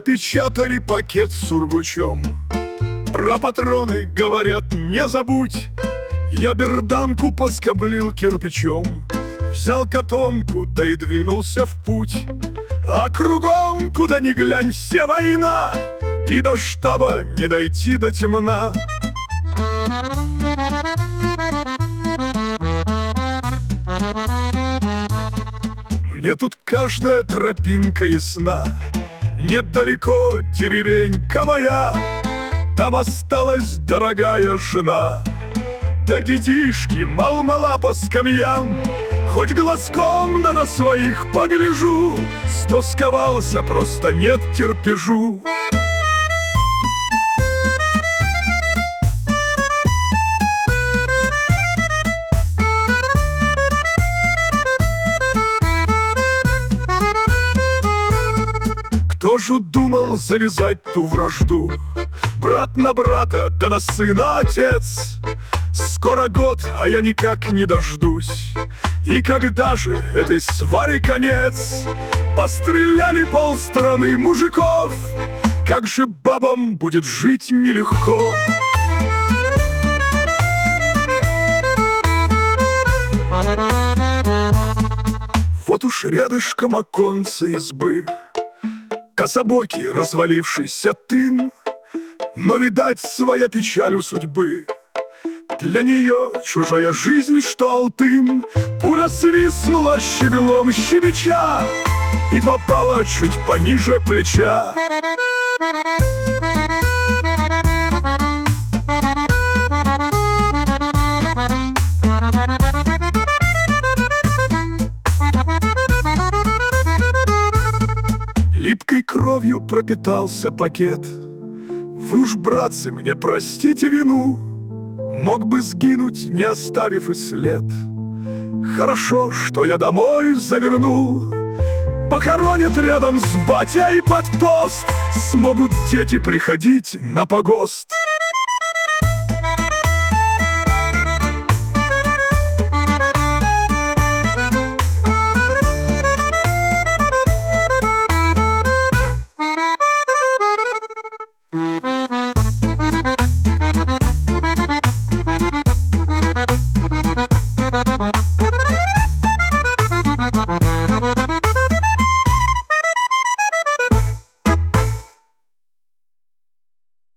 Напечатали пакет с сургучом. Про патроны говорят, не забудь. Я берданку поскоблил кирпичом, взял котомку, да и двинулся в путь. А кругом, куда ни глянь, все война, и до штаба не дойти до темна. Мне тут каждая тропинка ясна. Недалеко деревенька моя, там осталась дорогая жена. Да детишки мал-мала по скамьям, хоть глазком на своих погляжу. Стосковался, просто нет терпежу. Кто же думал завязать ту вражду? Брат на брата, да на сына отец. Скоро год, а я никак не дождусь. И когда же этой сваре конец? Постреляли полстраны мужиков, как же бабам будет жить нелегко. Вот уж рядышком оконце избы, кособокий развалившийся тын, но, видать, своя печаль у судьбы. Для нее чужая жизнь, что алтын. Пуля свистнула щеглом щебеча и попала чуть пониже плеча. Липкой кровью пропитался пакет. Вы уж, братцы, мне простите вину, мог бы сгинуть, не оставив и след. Хорошо, что я домой завернул. Похоронят рядом с батей под тост, смогут дети приходить на погост.